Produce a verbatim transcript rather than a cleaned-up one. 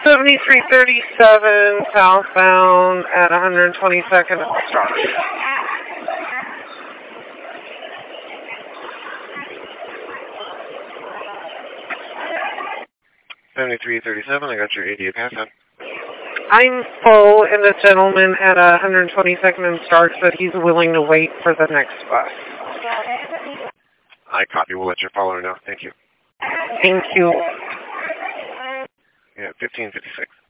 seventy-three thirty-seven southbound at one hundred twenty-second start. seventy-three thirty-seven, I got your A D A pass out. I'm full, and the gentleman at one hundred twenty-second and start said he's willing to wait for the next bus. I copy. We'll let your follower know. Thank you. Thank you. Yeah, fifteen fifty-six.